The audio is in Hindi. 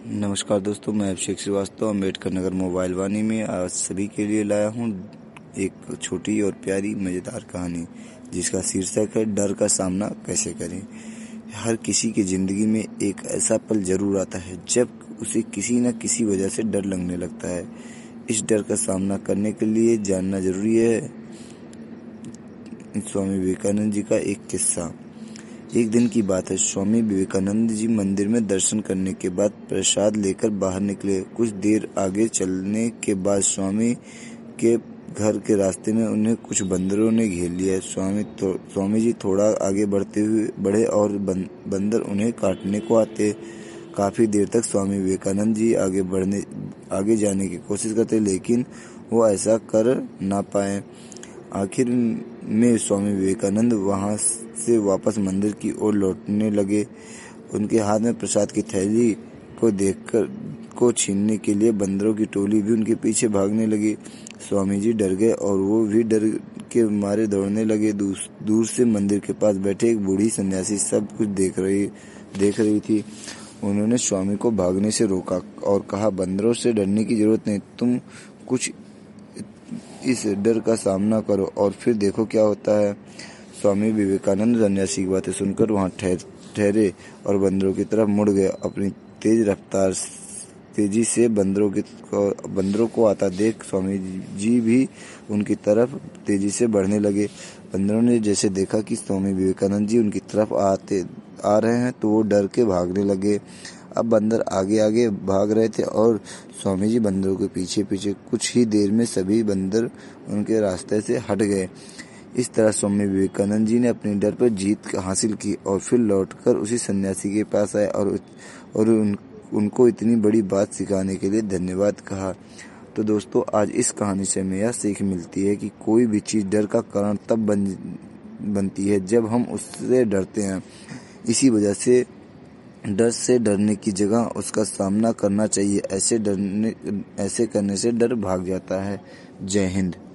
नमस्कार दोस्तों, मैं अभिषेक श्रीवास्तव अम्बेडकर नगर मोबाइल वाणी में आज सभी के लिए लाया हूँ एक छोटी और प्यारी मज़ेदार कहानी जिसका शीर्षक है डर का सामना कैसे करें। हर किसी की ज़िंदगी में एक ऐसा पल जरूर आता है जब उसे किसी न किसी वजह से डर लगने लगता है। इस डर का सामना करने के लिए जानना जरूरी है। स्वामी विवेकानंद जी का एक किस्सा। एक दिन की बात है। स्वामी विवेकानंद जी मंदिर में दर्शन करने के बाद प्रसाद लेकर बाहर निकले। कुछ देर आगे चलने के बाद स्वामी के घर के रास्ते में उन्हें कुछ बंदरों ने घेर लिया। स्वामी जी थोड़ा आगे बढ़े और बंदर उन्हें काटने को आते। काफी देर तक स्वामी विवेकानंद जी आगे जाने की कोशिश करते, लेकिन वो ऐसा कर ना पाए। आखिर में स्वामी विवेकानंद वहां से वापस मंदिर की ओर लौटने लगे। उनके हाथ में प्रसाद की थैली को देखकर को छीनने के लिए बंदरों की टोली भी उनके पीछे भागने लगी। स्वामी जी डर गए और वो भी डर के मारे दौड़ने लगे। दूर से मंदिर के पास बैठे एक बूढ़ी सन्यासी सब कुछ देख रही थी। उन्होंने स्वामी को भागने से रोका और कहा, बंदरों से डरने की जरूरत नहीं, तुम कुछ इस डर का सामना करो और फिर देखो क्या होता है। स्वामी विवेकानंद सन्यासी की बातें सुनकर वहां ठहरे और बंदरों की तरफ मुड़ गए। अपनी तेज रफ्तार तेजी से बंदरों को आता देख स्वामी जी भी उनकी तरफ तेजी से बढ़ने लगे। बंदरों ने जैसे देखा कि स्वामी विवेकानंद जी उनकी तरफ आ रहे हैं तो वो डर के भागने लगे। अब बंदर आगे आगे भाग रहे थे और स्वामी जी बंदरों के पीछे पीछे। कुछ ही देर में सभी बंदर उनके रास्ते से हट गए। इस तरह स्वामी विवेकानंद जी ने अपने डर पर जीत हासिल की और फिर लौटकर उसी सन्यासी के पास आए और उनको इतनी बड़ी बात सिखाने के लिए धन्यवाद कहा। तो दोस्तों, आज इस कहानी से हमें यह सीख मिलती है कि कोई भी चीज़ डर का कारण तब बनती है जब हम उससे डरते हैं। इसी वजह से डर से डरने की जगह उसका सामना करना चाहिए। ऐसे करने से डर भाग जाता है। जय हिंद।